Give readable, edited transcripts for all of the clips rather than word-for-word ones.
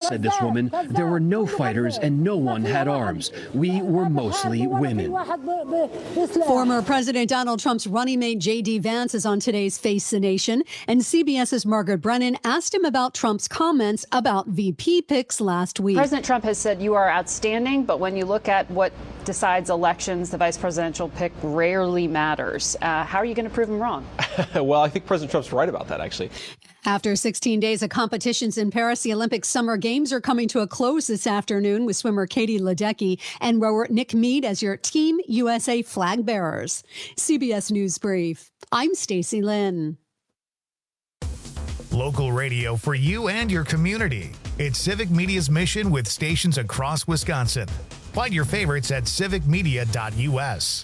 said this woman. There were no fighters and no one had arms. We were mostly women. Former President Donald Trump's running mate J.D. Vance is on today's Face the Nation, and CBS's Margaret Brennan asked him about Trump's comments about VP picks last week. President Trump has said you are outstanding, but when you look at what decides elections, the vice presidential pick rarely matters. How are you going to prove him wrong? Well, I think President Trump's right about that, actually. After 16 days of competitions in Paris, the Olympic Summer Games are coming to a close this afternoon with swimmer Katie Ledecky and rower Nick Mead as your Team USA flag bearers. CBS News Brief. I'm Stacey Lynn. Local radio for you and your community. It's Civic Media's mission with stations across Wisconsin. Find your favorites at civicmedia.us.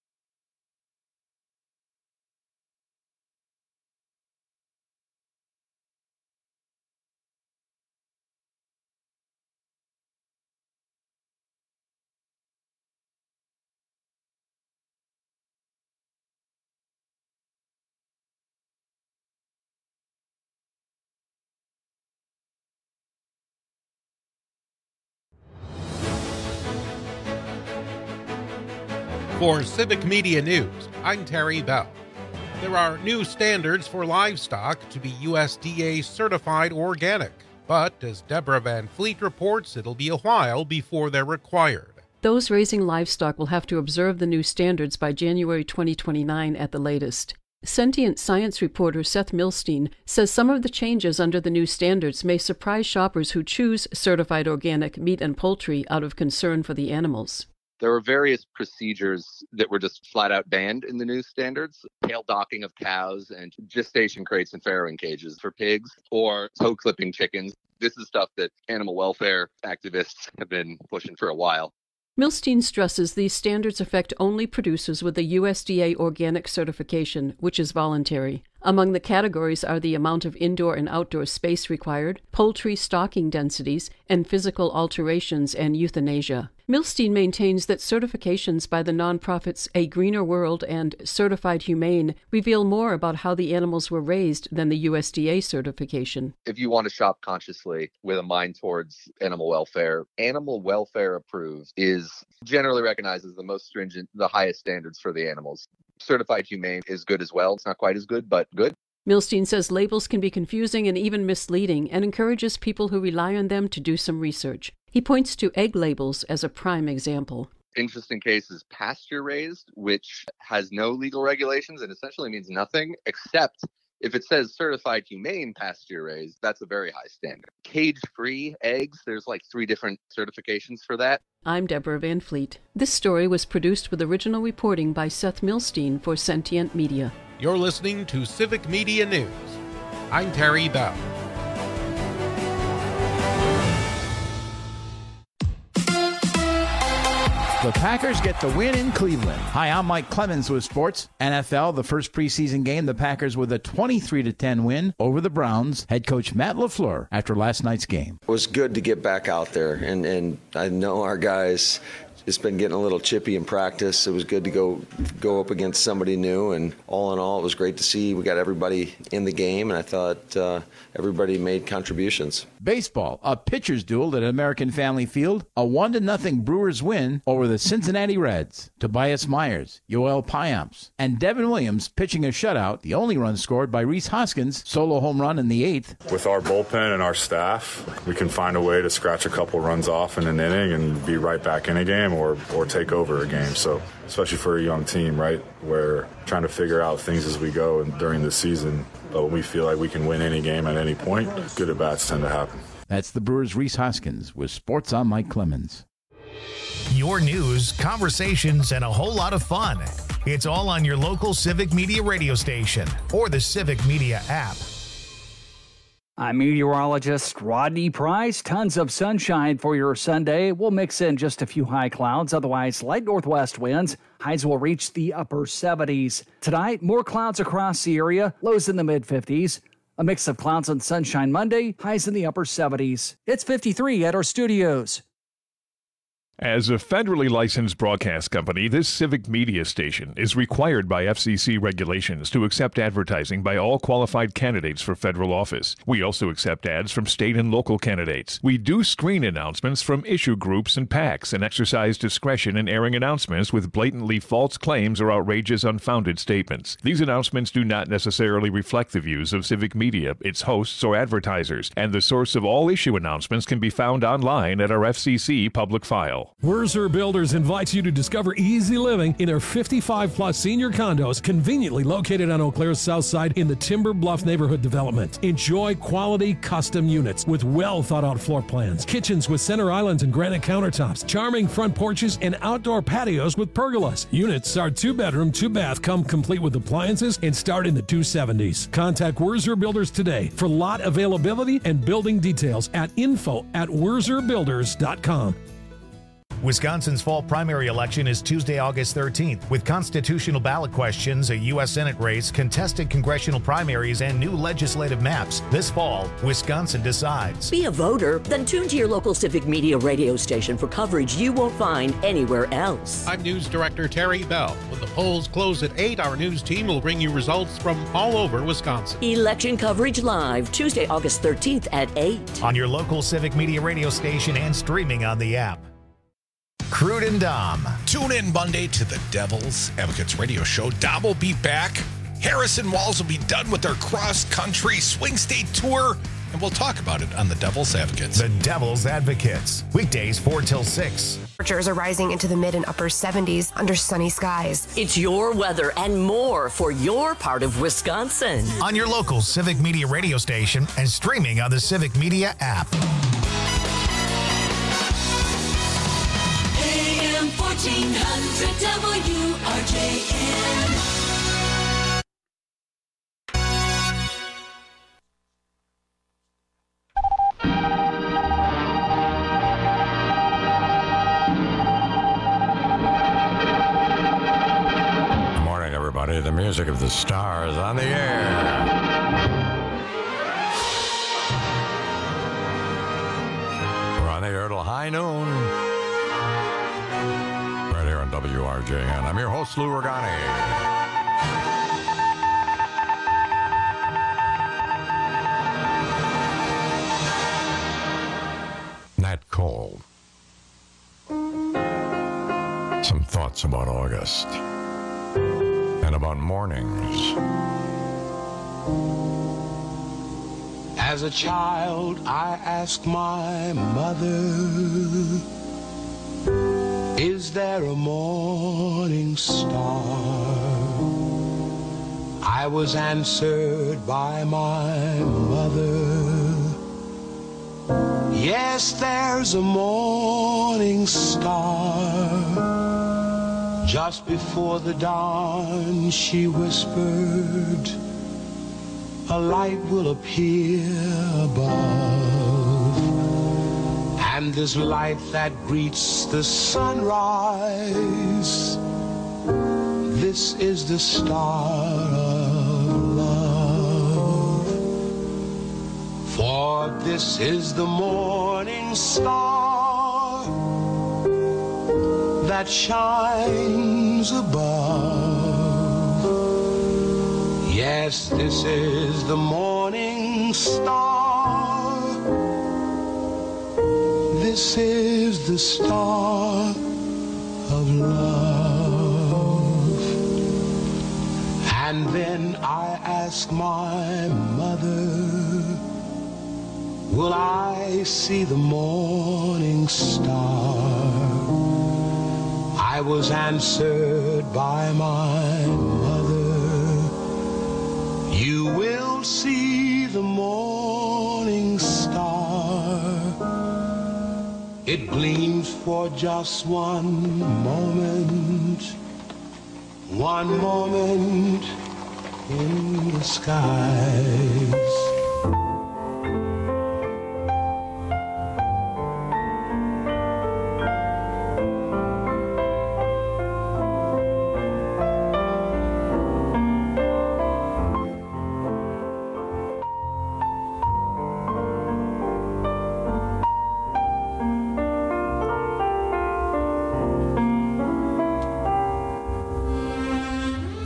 For Civic Media News, I'm Terry Bell. There are new standards for livestock to be USDA certified organic, but as Deborah Van Fleet reports, it'll be a while before they're required. Those raising livestock will have to observe the new standards by January 2029 at the latest. Sentient Science reporter Seth Milstein says some of the changes under the new standards may surprise shoppers who choose certified organic meat and poultry out of concern for the animals. There were various procedures that were just flat out banned in the new standards. Tail docking of cows and gestation crates and farrowing cages for pigs, or toe clipping chickens. This is stuff that animal welfare activists have been pushing for a while. Milstein stresses these standards affect only producers with a USDA organic certification, which is voluntary. Among the categories are the amount of indoor and outdoor space required, poultry stocking densities, and physical alterations and euthanasia. Milstein maintains that certifications by the nonprofits A Greener World and Certified Humane reveal more about how the animals were raised than the USDA certification. If you want to shop consciously with a mind towards animal welfare approved is generally recognized as the most stringent, the highest standards for the animals. Certified Humane is good as well. It's not quite as good, but good. Milstein says labels can be confusing and even misleading and encourages people who rely on them to do some research. He points to egg labels as a prime example. Interesting case is pasture raised, which has no legal regulations and essentially means nothing except if it says certified humane pasture raised. That's a very high standard. Cage-free eggs, there's like 3 different certifications for that. I'm Deborah Van Fleet. This story was produced with original reporting by Seth Milstein for Sentient Media. You're listening to Civic Media News. I'm Terry Bell. The Packers get the win in Cleveland. Hi, I'm Mike Clemens with Sports. NFL, the first preseason game, the Packers with a 23-10 win over the Browns. Head coach Matt LaFleur after last night's game. It was good to get back out there, and I know our guys just been getting a little chippy in practice. It was good to go up against somebody new, and all in all, it was great to see we got everybody in the game, and I thought everybody made contributions. Baseball, a pitcher's duel at American Family Field, a 1-0 Brewers win over the Cincinnati Reds. Tobias Myers, Yoel Payamps, and Devin Williams pitching a shutout, the only run scored by Rhys Hoskins, solo home run in the 8th. With our bullpen and our staff, we can find a way to scratch a couple runs off in an inning and be right back in a game or take over a game. So especially for a young team, right, we're trying to figure out things as we go and during the season. But when we feel like we can win any game at any point, good at-bats tend to happen. That's the Brewers' Rhys Hoskins with Sports on Mike Clemens. Your news, conversations, and a whole lot of fun. It's all on your local Civic Media radio station or the Civic Media app. I'm meteorologist Rodney Price. Tons of sunshine for your Sunday. We'll mix in just a few high clouds, otherwise light northwest winds. Highs will reach the upper 70s. Tonight, more clouds across the area, lows in the mid-50s. A mix of clouds and sunshine Monday, highs in the upper 70s. It's 53 at our studios. As a federally licensed broadcast company, this civic media station is required by FCC regulations to accept advertising by all qualified candidates for federal office. We also accept ads from state and local candidates. We do screen announcements from issue groups and PACs and exercise discretion in airing announcements with blatantly false claims or outrageous, unfounded statements. These announcements do not necessarily reflect the views of Civic Media, its hosts, or advertisers, and the source of all issue announcements can be found online at our FCC public file. Wurzer Builders invites you to discover easy living in their 55-plus senior condos conveniently located on Eau Claire's south side in the Timber Bluff neighborhood development. Enjoy quality custom units with well-thought-out floor plans, kitchens with center islands and granite countertops, charming front porches, and outdoor patios with pergolas. Units are 2-bedroom, 2-bath, come complete with appliances, and start in the 270s. Contact Wurzer Builders today for lot availability and building details at info@wurzerbuilders.com. Wisconsin's fall primary election is Tuesday, August 13th, with constitutional ballot questions, a U.S. Senate race, contested congressional primaries, and new legislative maps. This fall, Wisconsin decides. Be a voter? Then tune to your local Civic Media radio station for coverage you won't find anywhere else. I'm News Director Terry Bell. When the polls close at 8, our news team will bring you results from all over Wisconsin. Election coverage live, Tuesday, August 13th at 8. On your local Civic Media radio station and streaming on the app. Crude and Dom. Tune in Monday to the Devil's Advocates radio show. Dom will be back. Harrison Walls will be done with their cross-country swing state tour, and we'll talk about it on the Devil's Advocates. The Devil's Advocates. Weekdays 4 till 6. Temperatures are rising into the mid and upper 70s under sunny skies. It's your weather and more for your part of Wisconsin. On your local Civic Media radio station and streaming on the Civic Media app. 1400 WRJN. Good morning, everybody. The music of the stars on the air. We're on the air till high noon. WRJN. I'm your host, Lou Ragani. Nat Cole. Some thoughts about August and about mornings. As a child, I asked my mother, is there a morning star? I was answered by my mother, yes, there's a morning star. Just before the dawn, she whispered, a light will appear above, and this light that greets the sunrise, this is the star of love. For this is the morning star that shines above. Yes, this is the morning star. This is the star of love. And then I ask my mother, will I see the morning star? I was answered by my mother, you will see the morning star. It gleams for just one moment in the skies.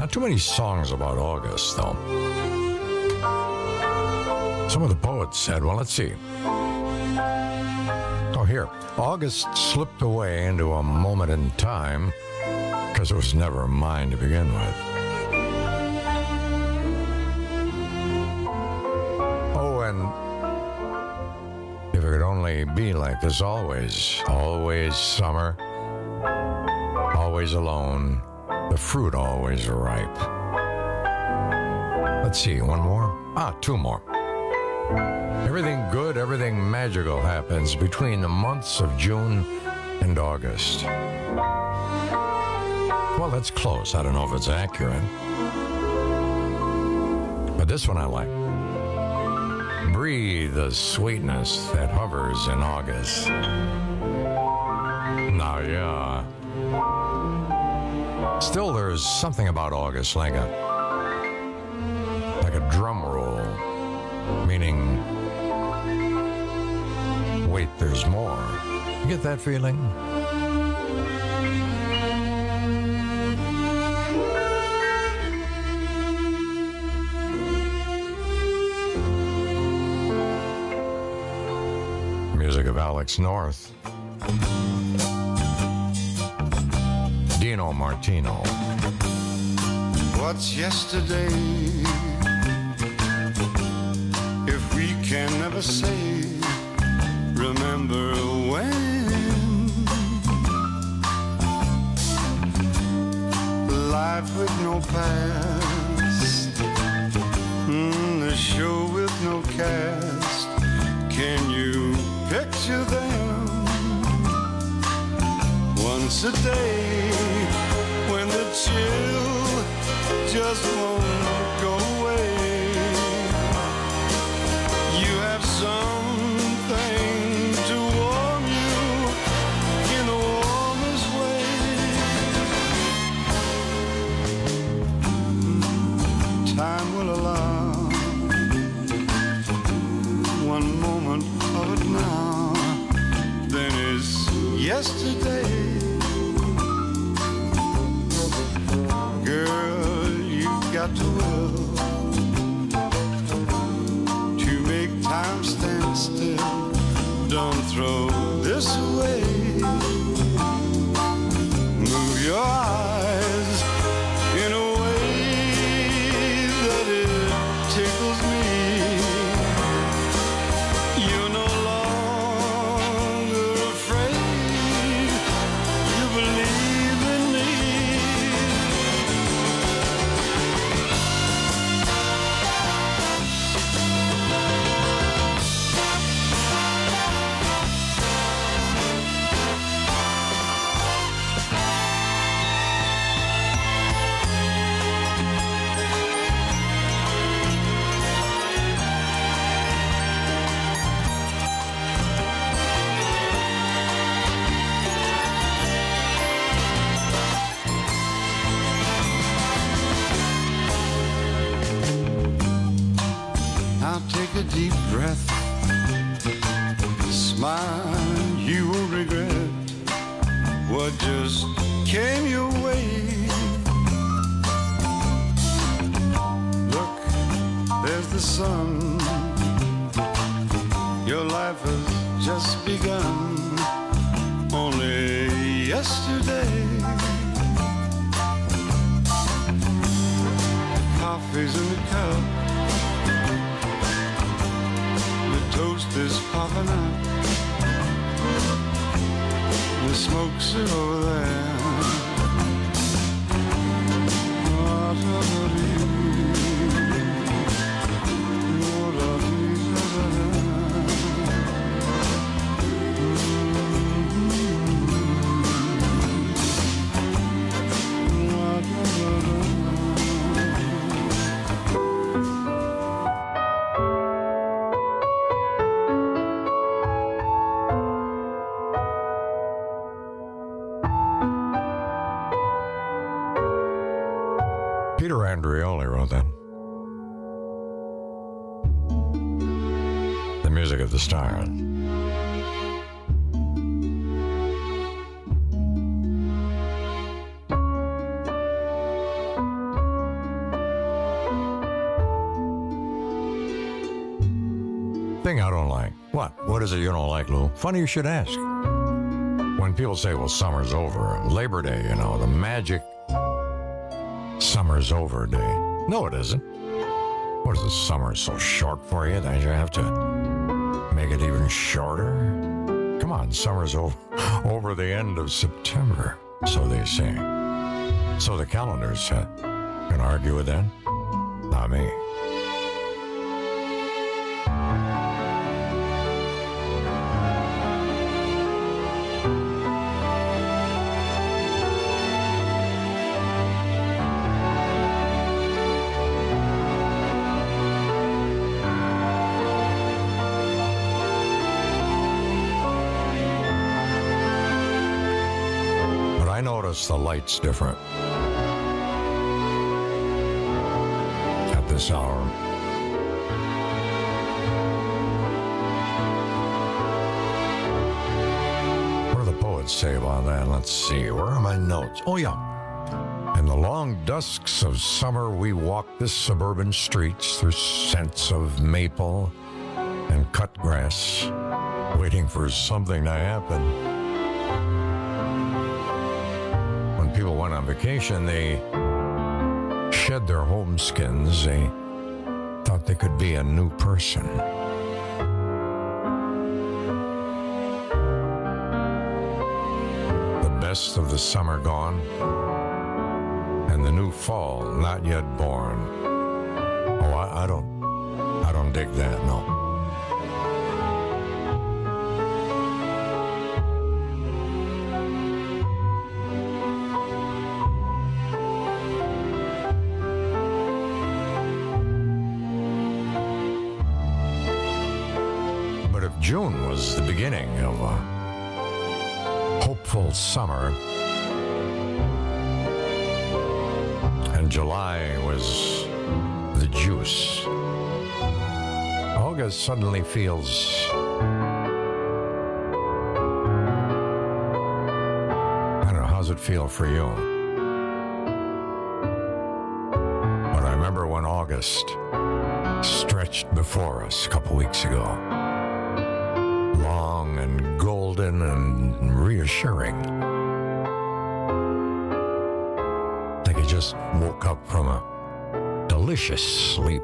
Not too many songs about August, though. Some of the poets said, well, let's see. Oh, here. August slipped away into a moment in time because it was never mine to begin with. Oh, and if it could only be like this always, always summer, always alone, the fruit always ripe. Let's see, one more? Two more. Everything good, everything magical happens between the months of June and August. Well, that's close. I don't know if it's accurate. But this one I like. Breathe the sweetness that hovers in August. Now, yeah. Still, there's something about August like a drum roll, meaning, wait, there's more. You get that feeling? Music of Alex North. Dino Martino. What's yesterday? If we can never say, remember when? Life with no past, the show with no cast. Can you picture them? Once a day, when the chill just won't go away. You have something to warm you in the warmest way. Time will allow one moment of it now, then it's yesterday. Girl, you've got to will to make time stand still. Don't throw this away. Move your eyes in a way that it tickles me. You're no longer afraid. You believe in me. Now take a deep breath. Smile, you won't regret what just came your way. Look, there's the sun. Your life has just begun. Only yesterday. Coffee's in the cup. Toast is popping up. The smokes are over there. Peter Andreoli wrote that. The music of the stars. thing I don't like. What is it you don't like, Lou? Funny you should ask. When people say, well, summer's over, Labor Day, the magic summer's over day. No, it isn't. What is this summer so short for you that you have to make it even shorter? Come on, summer's over the end of September, so they say. So the calendars can argue with that? Not me. The light's different at this hour. What do the poets say about that? Let's see. Where are my notes? Oh, yeah. In the long dusks of summer, we walk the suburban streets through scents of maple and cut grass, waiting for something to happen. People went on vacation, they shed their home skins. They thought they could be a new person. The best of the summer gone, and the new fall not yet born. Oh, I don't dig that, no. June was the beginning of a hopeful summer, and July was the juice. August suddenly feels I don't know, how's it feel for you? But I remember when August stretched before us a couple weeks ago. Long and golden and reassuring. Like I just woke up from a delicious sleep.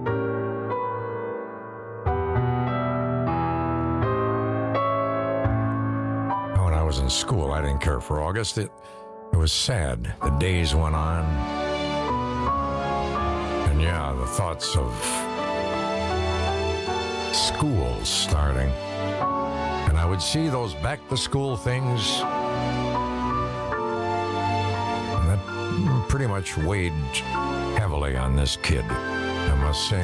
When I was in school, I didn't care for August. It was sad. The days went on. And yeah, the thoughts of school starting. And I would see those back-to-school things, and that pretty much weighed heavily on this kid, I must say.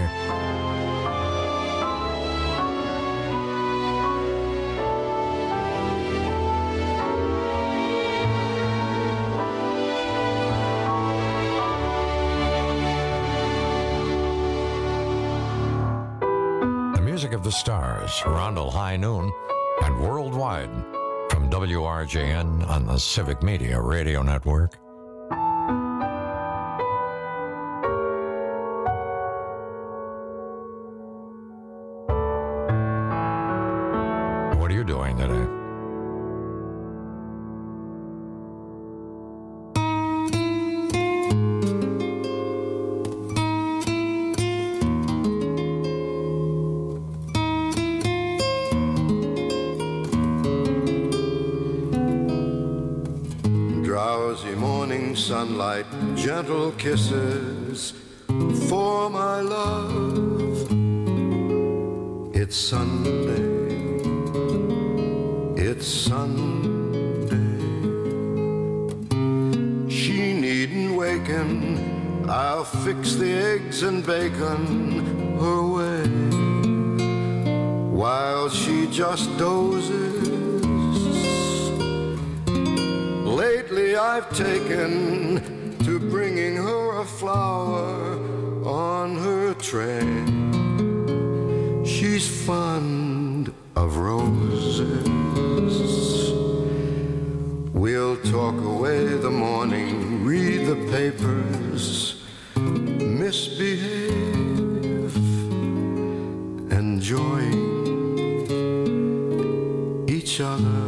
The music of the stars, Rondell High Noon, and worldwide from WRJN on the Civic Media Radio Network. What are you doing today? Sunlight, gentle kisses for my love. It's Sunday, it's Sunday. She needn't waken, I'll fix the eggs and bacon her way, while she just dozes. Lately I've taken to bringing her a flower on her tray. She's fond of roses. We'll talk away the morning, read the papers, misbehave, enjoying other.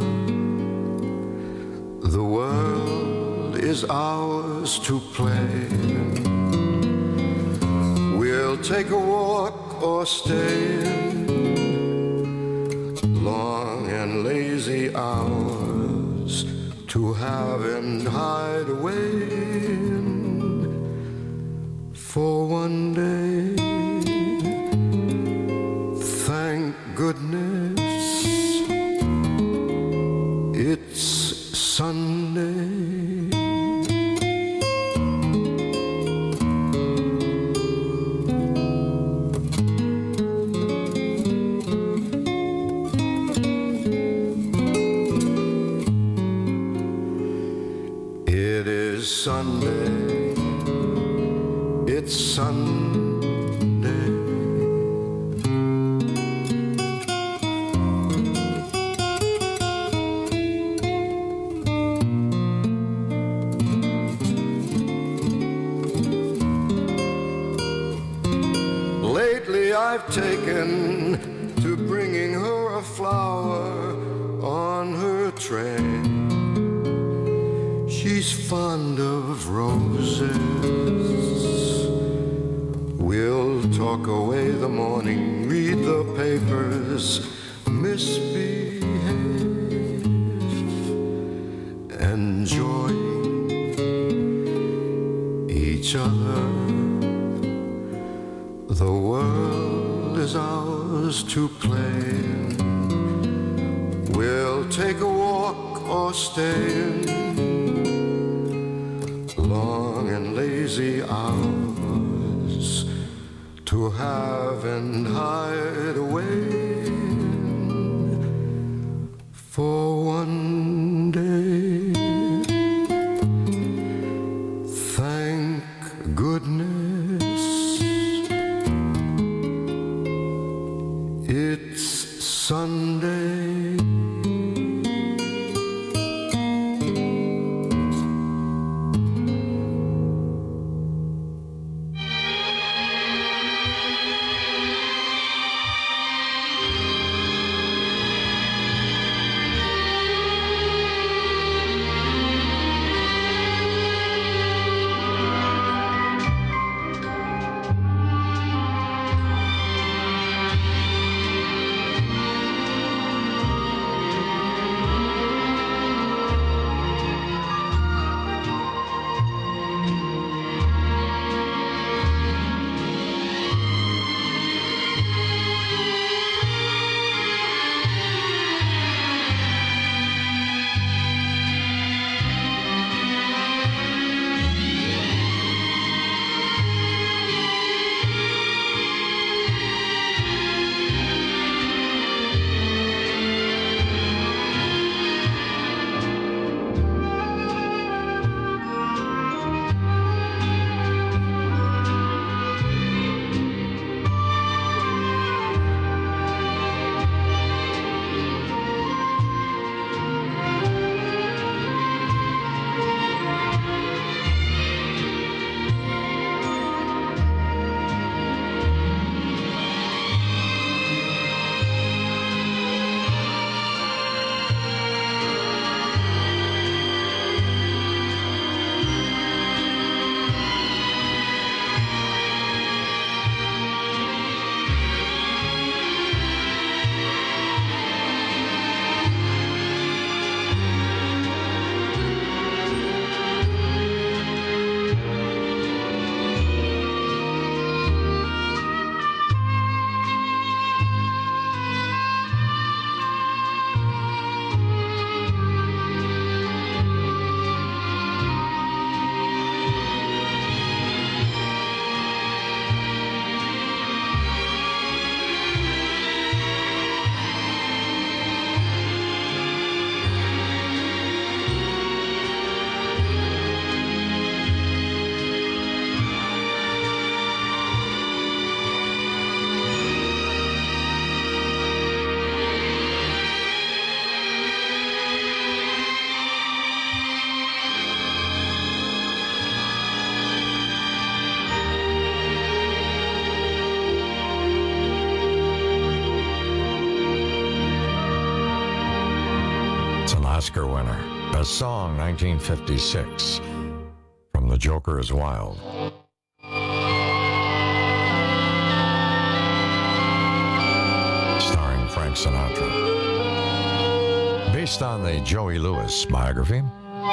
The world is ours to play. We'll take a walk or stay. Long and lazy hours to have and hide away in for one day. Thank goodness it's Sunday. It is Sunday. It's Sunday. Lately I've taken to bringing her a flower on her tray. She's fond of roses. We'll talk away the morning, read the papers, misbehave, enjoying each other. The world is ours to play. We'll take a walk or stay. Long and lazy hours to have and hide away for one day. Thank goodness it's Sunday. It's an Oscar winner. Best song, 1956, from The Joker is Wild. Starring Frank Sinatra. Based on the Joey Lewis biography.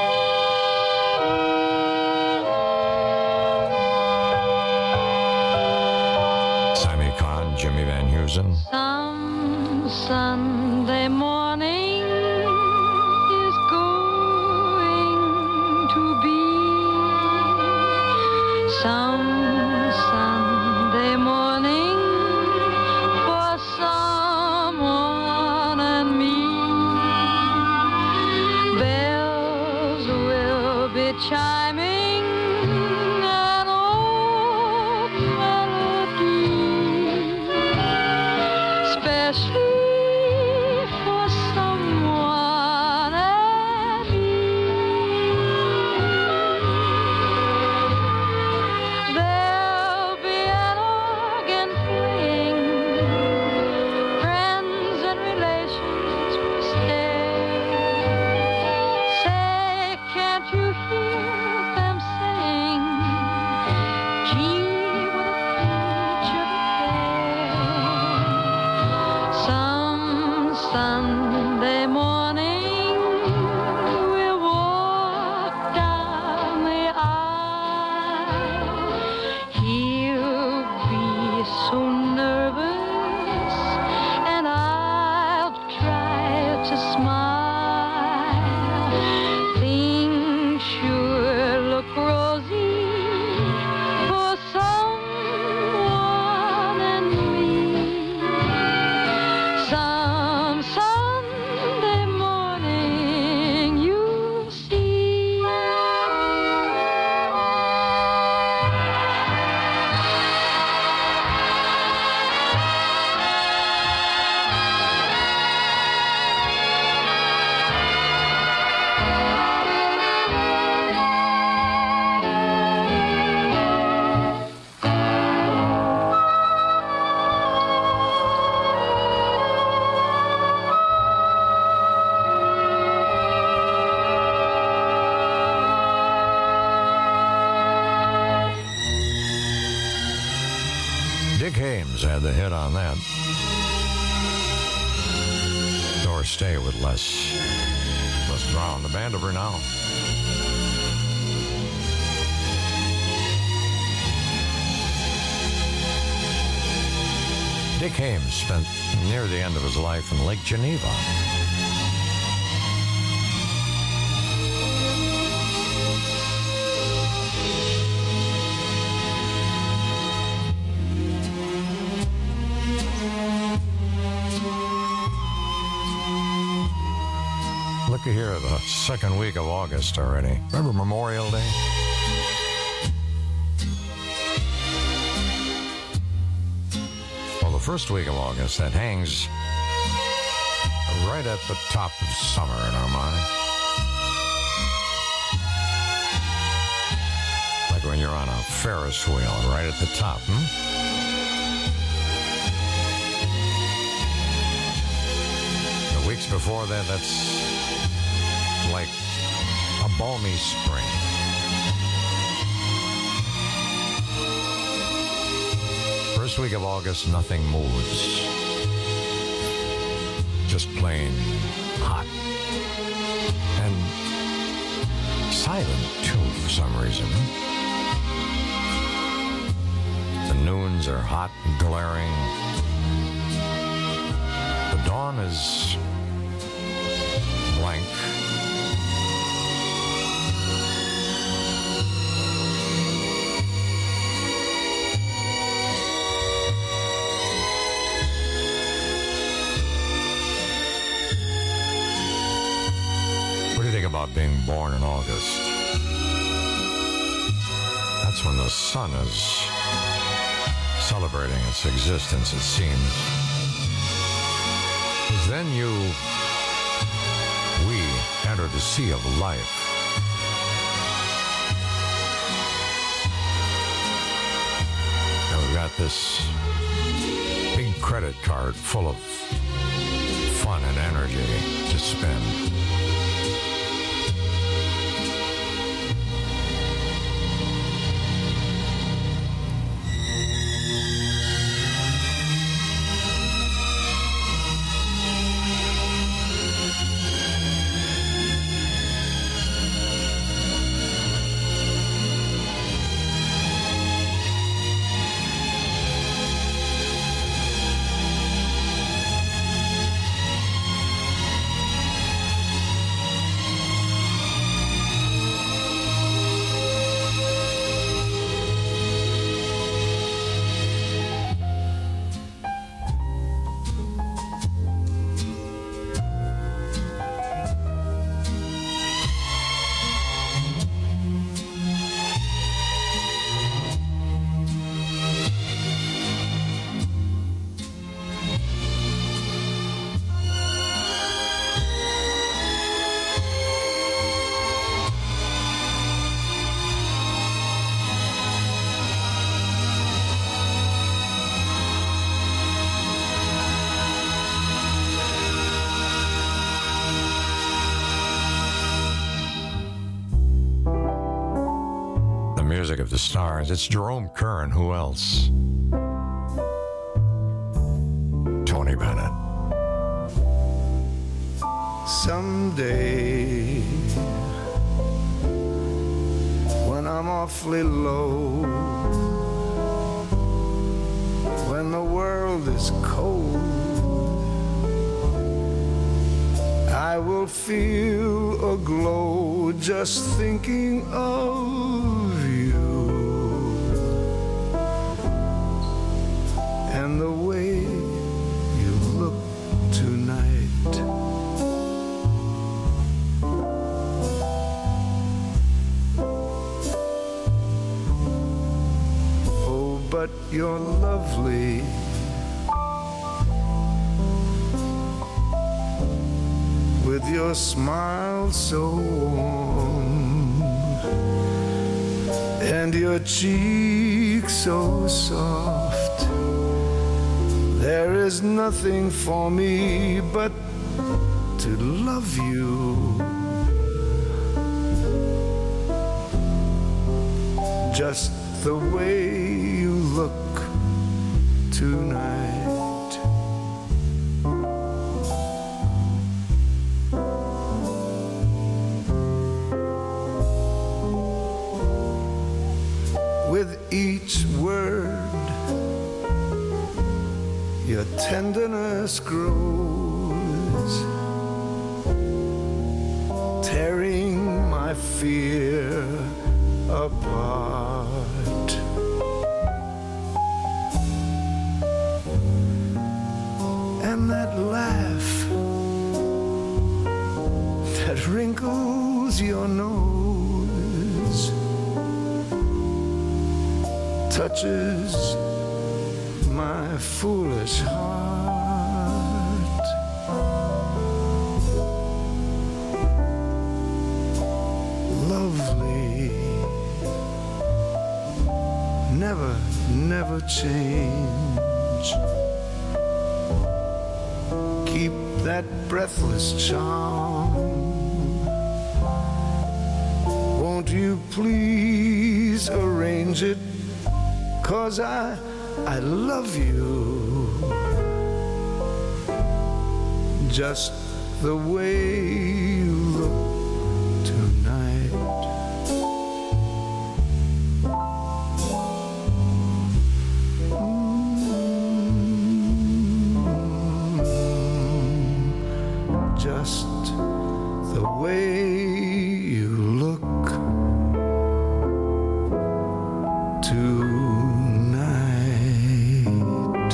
Sammy Kahn, Jimmy Van Heusen. Some Sunday morning is going to be some Sunday morning for someone and me. Bells will be chiming an old melody, especially for someone and me. There'll be an organ playing, friends and relations will stay. Say, can't you hear them sing? Gee, what a picture to play. Some Sunday morning we'll walk down the aisle. He'll be so nervous and I'll try to smile. Things sure look rosy for someone and me. Some Sunday morning you'll see. Dick Haymes had the hit on that. Doris Day with Les Brown, the band of renown. Dick Haymes spent near the end of his life in Lake Geneva. Looky here, the second week of August already. Remember Memorial Day? Well, the first week of August, that hangs right at the top of summer in our mind. Like when you're on a Ferris wheel, right at the top, The weeks before that, that's like a balmy spring. First week of August, nothing moves. Just plain hot. And silent, too, for some reason. The noons are hot and glaring. The dawn is blank. What do you think about being born in August? That's when the sun is celebrating its existence, it seems. Because then we enter the sea of life. And we've got this big credit card full of fun and energy to spend. music of the stars. It's Jerome Kern. Who else? Tony Bennett. Someday, when I'm awfully low, when the world is cold, I will feel a glow just thinking of you and the way you look tonight. Oh, but you're lovely. With your smile so warm and your cheek so soft, there is nothing for me but to love you. Just the way you look tonight. With each word, your tenderness grows, tearing my fear apart. And that laugh that wrinkles your nose touches my foolish heart. Lovely, never, never change. Keep that breathless charm. Won't you please arrange it? 'Cause I love you just the way you look tonight. Just the way you look tonight.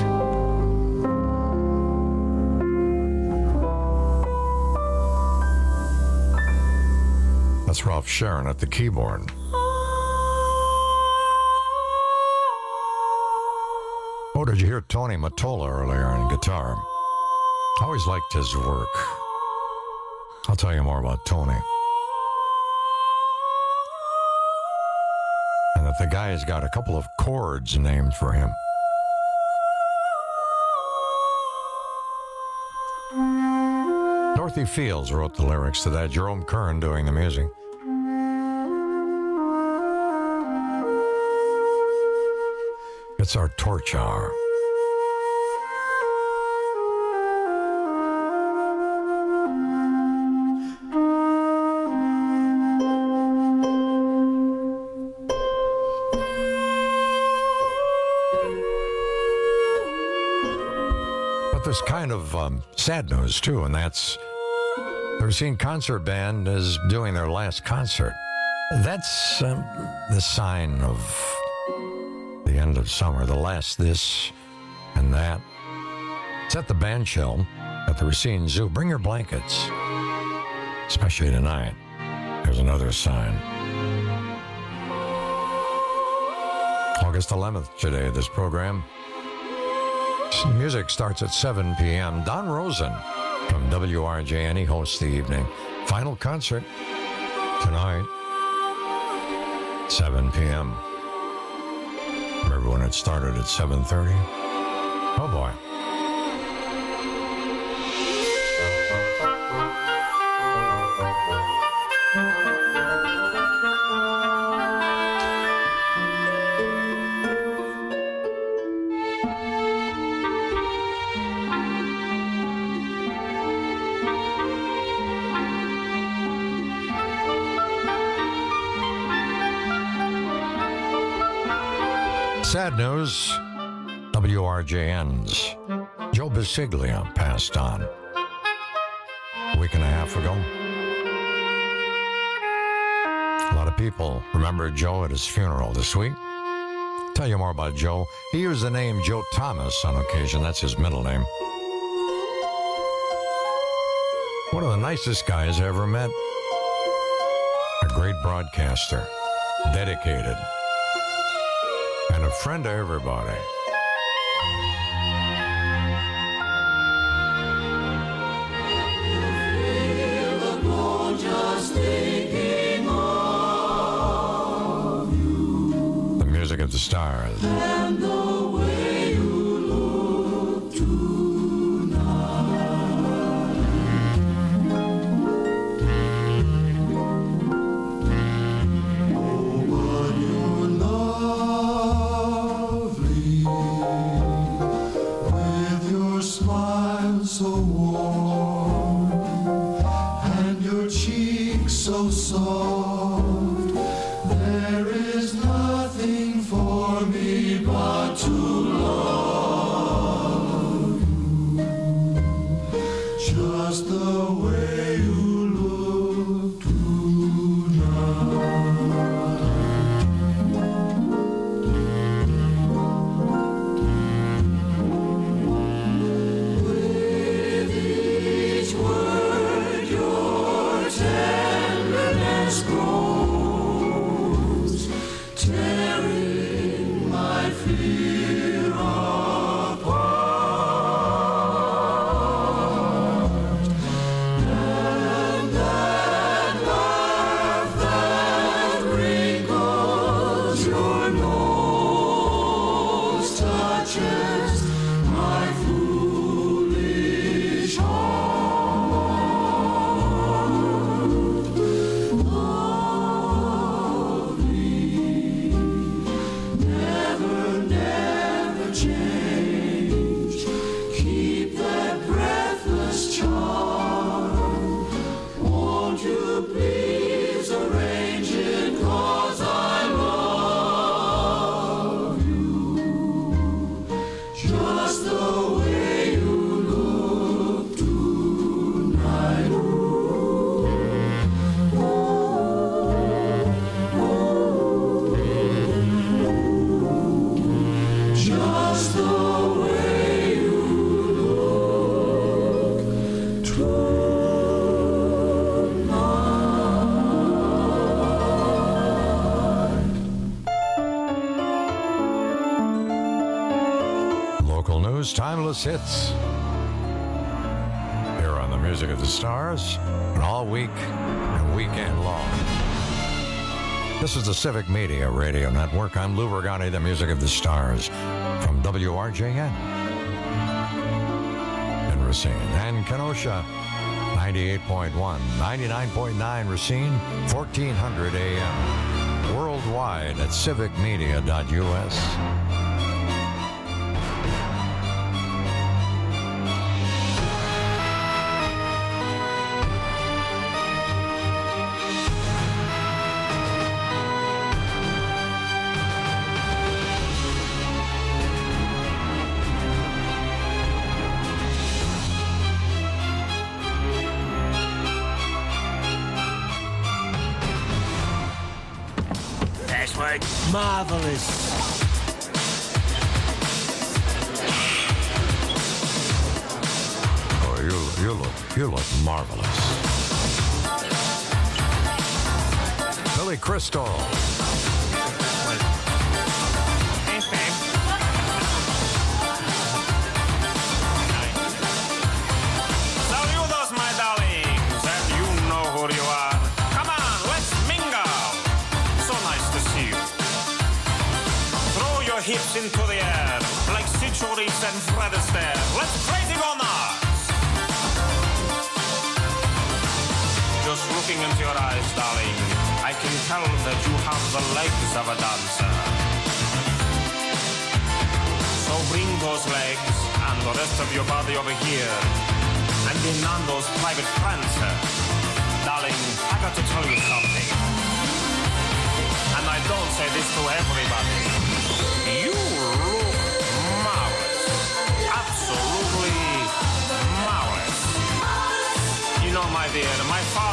That's Ralph Sharon at the keyboard. Oh, did you hear Tony Mottola earlier on guitar? I always liked his work. I'll tell you more about Tony. And that the guy has got a couple of chords named for him. Dorothy Fields wrote the lyrics to that. Jerome Kern doing the music. It's our torch hour. There's kind of sad news, too, and that's the Racine Concert Band is doing their last concert. That's the sign of the end of summer, the last this and that. It's at the band shell at the Racine Zoo. Bring your blankets, especially tonight. There's another sign. August 11th today, this program. Music starts at 7 p.m. Don Rosen from WRJN hosts the evening. Final concert tonight, 7 p.m. Remember when it started at 7:30? Oh, boy. Sad news. WRJN's Joe Bisiglia passed on a week and a half ago. A lot of people remember Joe at his funeral this week. Tell you more about Joe. He used the name Joe Thomas on occasion. That's his middle name. One of the nicest guys I ever met. A great broadcaster, dedicated, and a friend to everybody. The music of the stars. And the way you look tonight. Oh, but you're lovely, with your smile so warm and your cheeks so soft. There is nothing for me but to love you, just the way you look tonight. With each word your tenderness grows, tearing my fear apart. And that laugh that wrinkles your nose touches my foolish heart. Lovely, never, never change. Keep that breathless charm. Won't you please arrange it, 'cause I love you, just the way you look tonight. Just the way you look tonight. Local news, timeless hits. Here on the Music of the Stars, and all week and weekend long. This is the Civic Media Radio Network. I'm Lou Bergani, the Music of the Stars, from WRJN in Racine and Kenosha, 98.1, 99.9 Racine, 1400 AM. Worldwide at civicmedia.us. Password. Marvelous. Oh, you look marvelous. Billy Crystal. Saludos, my darlings, and you know who you are. Come on, let's mingle. So nice to see you. Throw your hips into the air like Centuries and Fred Astaire. Let's crazy on us. Just looking into your eyes, darling, I can tell that you have the legs of a dancer. So bring those legs and the rest of your body over here, and in Nando's private prancer. Darling, I got to tell you something. And I don't say this to everybody. You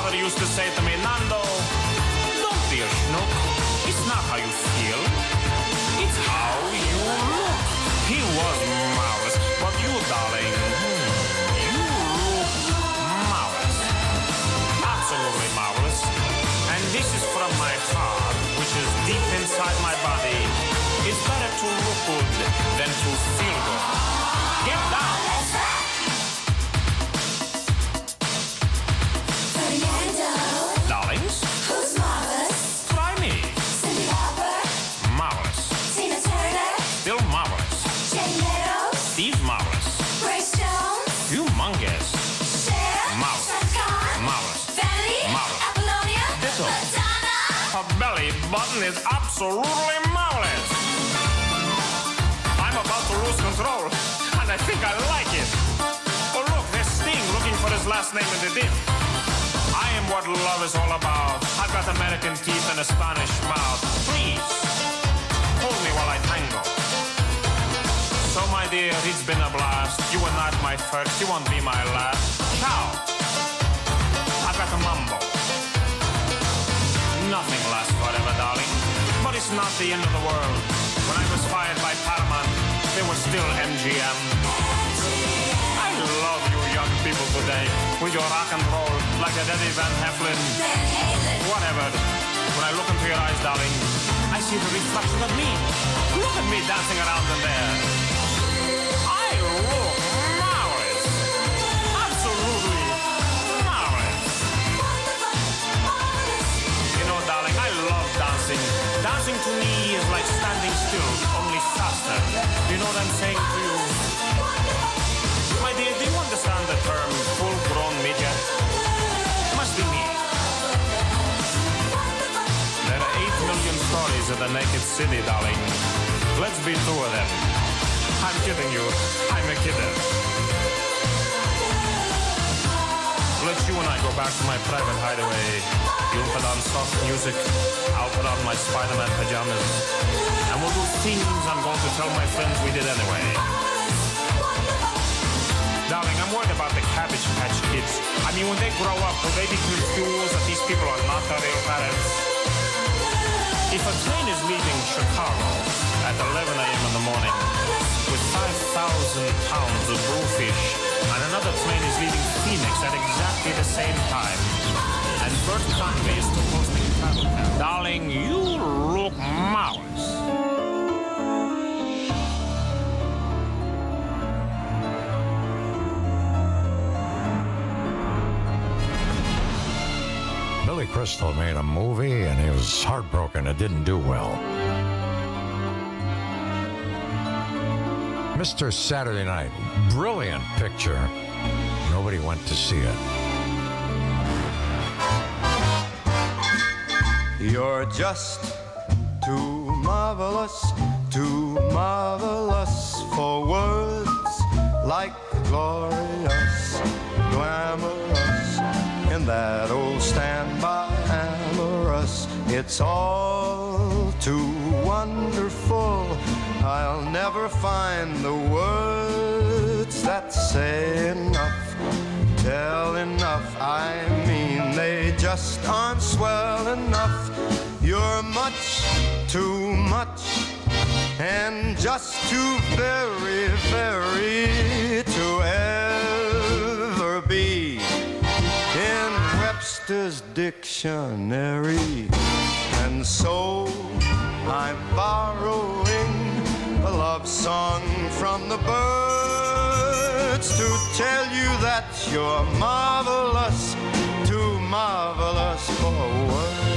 mother used to say to me, Nando, don't be a schnook. It's not how you feel. It's how you look. He was marvelous, but you, darling, you look marvelous. Absolutely marvelous. And this is from my heart, which is deep inside my body. It's better to look good than to feel good. Get down. Darlings? Who's marvelous? Try me. Cyndi Lauper? Marvelous. Tina Turner? Still marvelous. Jane Meadows? Steve's marvelous. Grace Jones? Humongous. Cher? Marvelous. Shaka Khan? Marvelous. Vanity? Marvelous. Apollonia? Ditto. Madonna? Her belly button is absolutely marvelous. I'm about to lose control, and I think I like it. Oh look, there's Sting looking for his last name in the dip. I am what love is all about. I've got American teeth and a Spanish mouth. Please, hold me while I tango. So my dear, it's been a blast. You were not my first, you won't be my last. Ciao. I've got the mambo. Nothing lasts forever, darling. But it's not the end of the world. When I was fired by Paramount, there was still MGM. I love you young people today, with your rock and roll, like a Eddie Van Halen. Whatever. When I look into your eyes, darling, I see the reflection of me. Look at me dancing around in there. I look marvelous. Absolutely marvelous. You know, darling, I love dancing. Dancing to me is like standing still, only faster. You know what I'm saying to you? My dear, do you understand the term full-grown midget? Must be me. There are 8 million stories in the naked city, darling. Let's be two of them. I'm kidding you. I'm a kidder. Let you and I go back to my private hideaway. You'll put on soft music. I'll put on my Spider-Man pajamas. And we'll do things I'm going to tell my friends we did anyway. Darling, I'm worried about the Cabbage Patch Kids. I mean, when they grow up, will they be confused that these people are not their real parents? If a train is leaving Chicago at 11 a.m. in the morning with 5,000 pounds of bluefish, and another train is leaving Phoenix at exactly the same time, and Bert Convey is still posting travel time, darling, you look marvelous. Billy Crystal made a movie and he was heartbroken. It didn't do well. Mr. Saturday Night, brilliant picture. Nobody went to see it. You're just too marvelous for words, like glorious, glamorous, in that old standby amorous. It's all too wonderful. I'll never find the words that say enough, tell enough. I mean, they just aren't swell enough. You're much too much, and just too very, very to ever be in Webster's dictionary. And so I'm borrowing a love song from the birds to tell you that you're marvelous, too marvelous for words.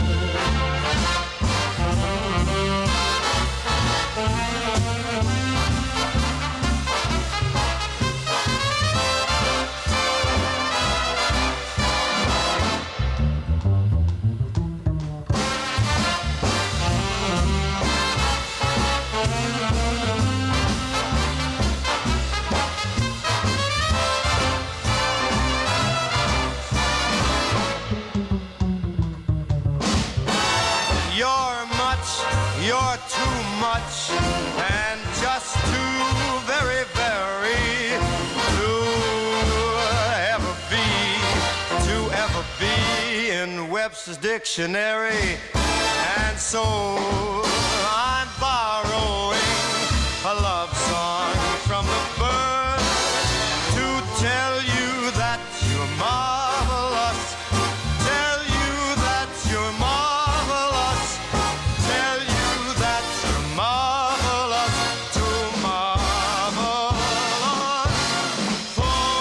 You're too much and just too very, very to ever be Webster's dictionary. And so I'm borrowing a love song from the birds to tell you that you're marvelous. Tell you that you're marvelous. Tell you that you're marvelous. Too marvelous for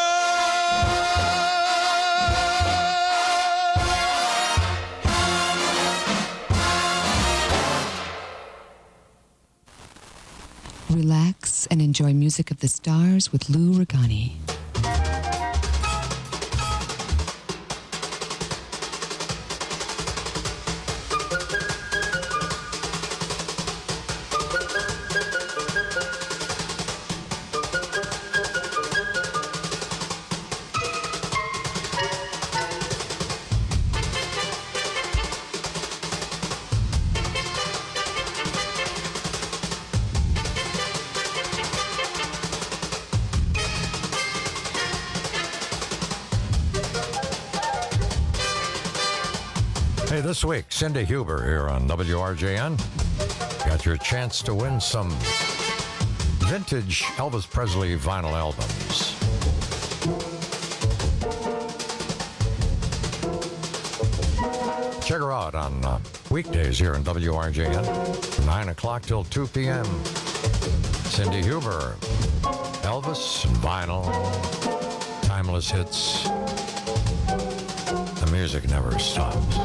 Relax and enjoy music of the stars with Lou Regani. Hey, this week, Cindy Huber here on WRJN. Got your chance to win some vintage Elvis Presley vinyl albums. Check her out on weekdays here on WRJN from 9 o'clock till 2 p.m. Cindy Huber, Elvis and vinyl, timeless hits. The music never stops.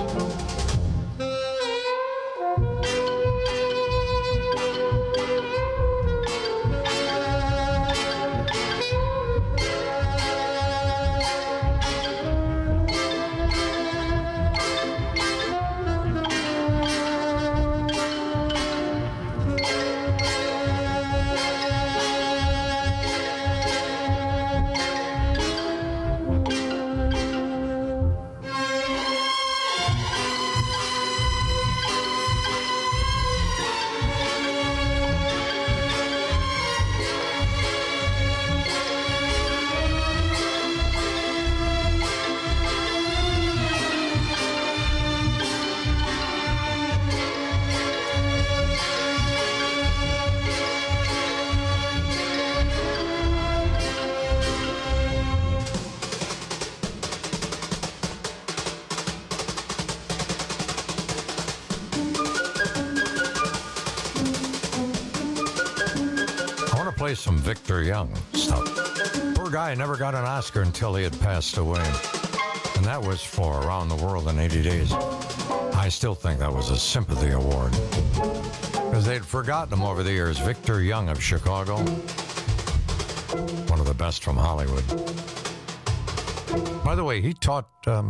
Play some Victor Young stuff. Poor guy never got an Oscar until he had passed away. And that was for Around the World in 80 Days. I still think that was a sympathy award. Because they'd forgotten him over the years. Victor Young of Chicago. One of the best from Hollywood. By the way, he taught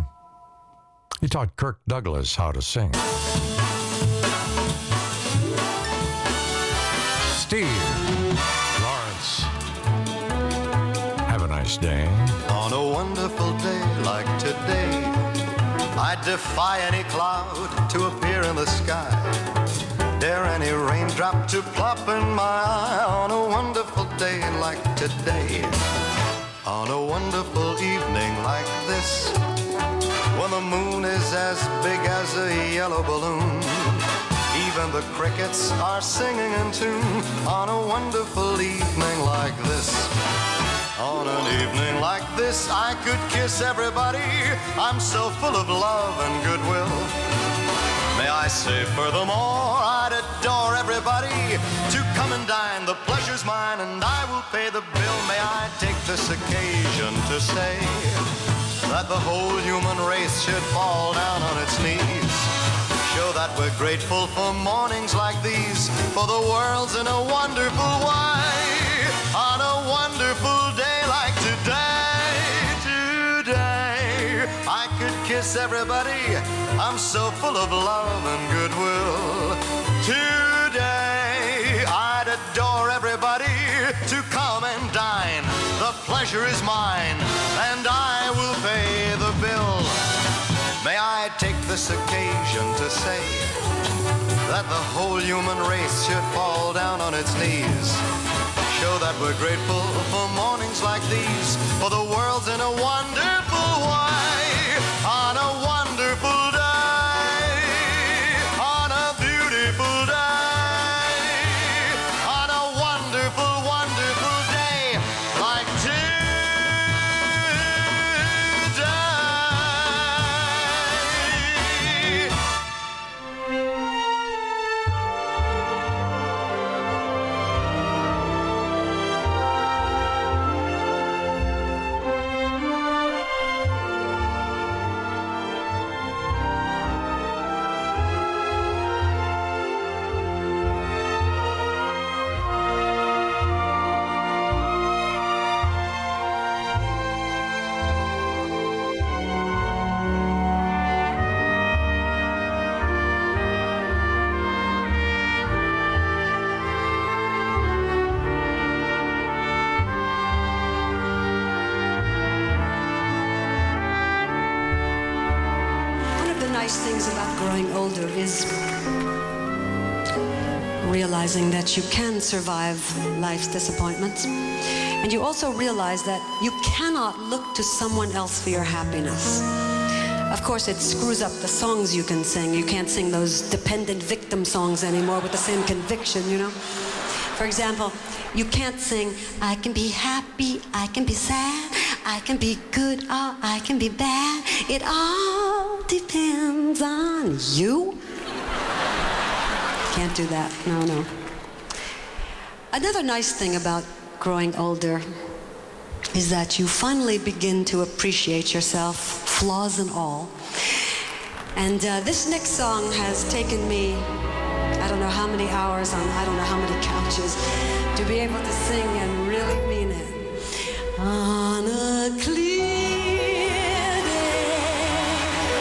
Kirk Douglas how to sing. Steve Lawrence. Have a nice day. On a wonderful day like today, I defy any cloud to appear in the sky. Dare any raindrop to plop in my eye. On a wonderful day like today, on a wonderful evening like this, when the moon is as big as a yellow balloon, even the crickets are singing in tune. On a wonderful evening like this, on an evening like this, I could kiss everybody. I'm so full of love and goodwill. May I say furthermore, I'd adore everybody to come and dine. The pleasure's mine and I will pay the bill. May I take this occasion to say that the whole human race should fall down on its knees. Show that we're grateful for mornings like these, for the world's in a wonderful way. On a wonderful day like today, I could kiss everybody. I'm so full of love and goodwill. Today, I'd adore everybody to come and dine. The pleasure is mine, and I will pay the bill. May I take this occasion to say that the whole human race should fall down on its knees. Show that we're grateful for mornings like these, for the world's in a wonderful way. On a wonderful nice things about growing older is realizing that you can survive life's disappointments. And you also realize that you cannot look to someone else for your happiness. Of course, it screws up the songs you can sing. You can't sing those dependent victim songs anymore with the same conviction, you know? For example, you can't sing, I can be happy, I can be sad, I can be good, or I can be bad. It all depends on you. Can't do that, no. Another nice thing about growing older is that you finally begin to appreciate yourself, flaws and all. And this next song has taken me, I don't know how many hours on I don't know how many couches to be able to sing and really mean it. On a clear day,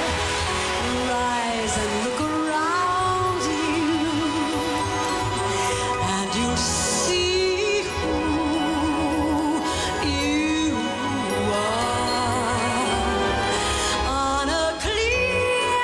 rise and look around you, and you'll see who you are. On a clear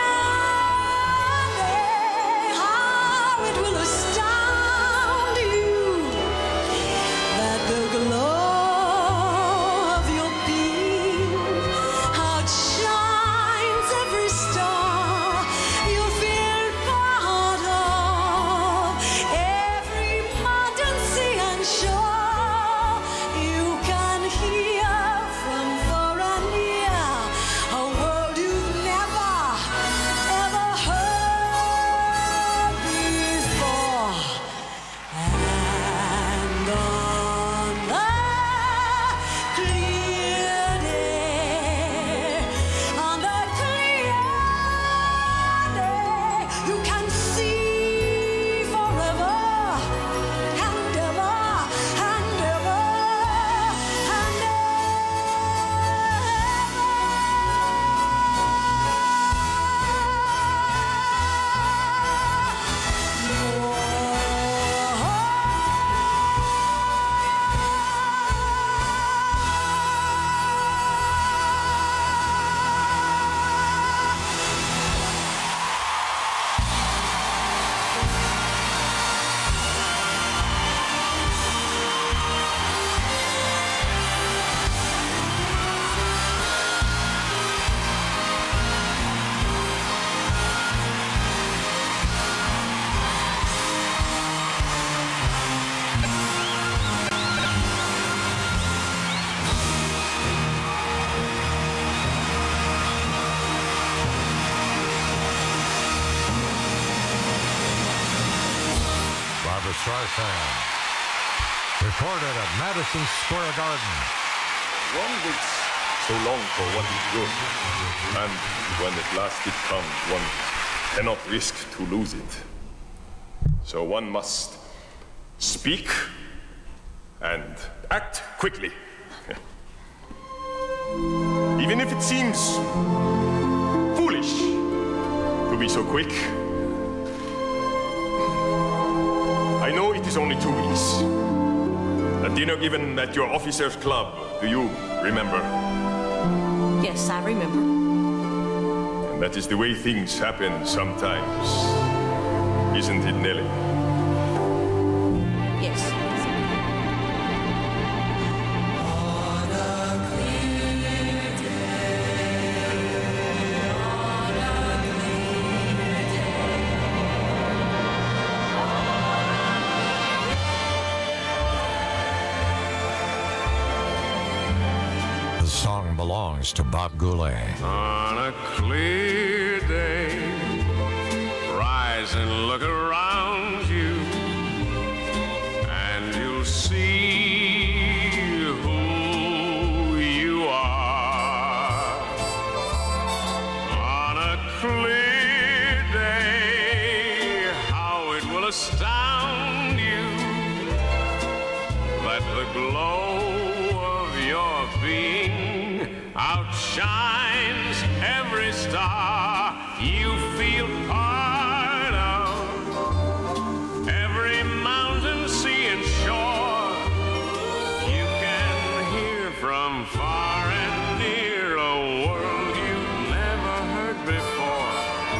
day, how it will astound you that the glow of your being, how it shines every star you feel part of, every mountain, sea and shore. You can hear from far and near a world you've never ever heard before. And on the clear day, on the clear day, you can see forever and ever and ever and Barbra Streisand, recorded at Madison Square Garden. One waits so long for what is good, and when at last it comes, one cannot risk to lose it. So one must speak and act quickly. Even if it seems foolish to be so quick. I know it is only 2 weeks. A dinner given at your officers' club. Do you remember? Yes, I remember. And that is the way things happen sometimes. Isn't it, Nellie? Yes. The song belongs to Bob Goulet. On a clear day, rise and look around you, and you'll see who you are. On a clear day, how it will astound you that the glow of your being outshines every star you feel part of, every mountain, sea and shore. You can hear from far and near a world you've never heard before.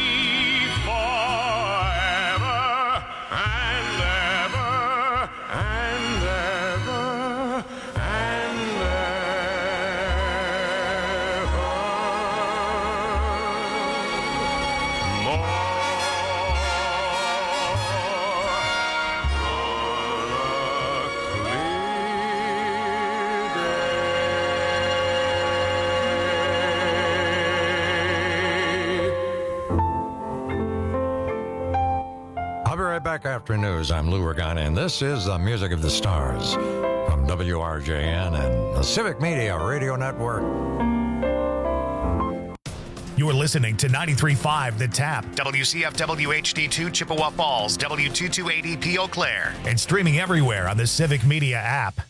forever and ever and ever and I'll be right back after news. I'm Lou Regani, and this is the Music of the Stars from WRJN and the Civic Media Radio Network. You're listening to 93.5 The Tap, WCFW HD2 Chippewa Falls, W228EP Eau Claire, and streaming everywhere on the Civic Media app.